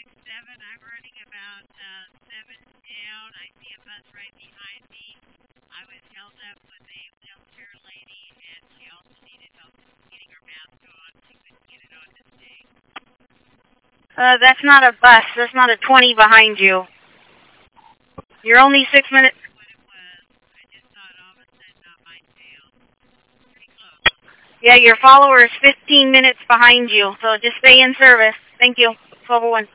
I'm running about 7 down. I see a bus right behind me. I was held up with a wheelchair lady, and she also needed help getting her mask on. She couldn't get it on this day. That's not a bus. There's not a 20 behind you. You're only 6 minutes. That's what it was. I just saw it all of a sudden on my tail. Pretty close. Yeah, your follower is 15 minutes behind you, so just stay in service. Thank you. 1201.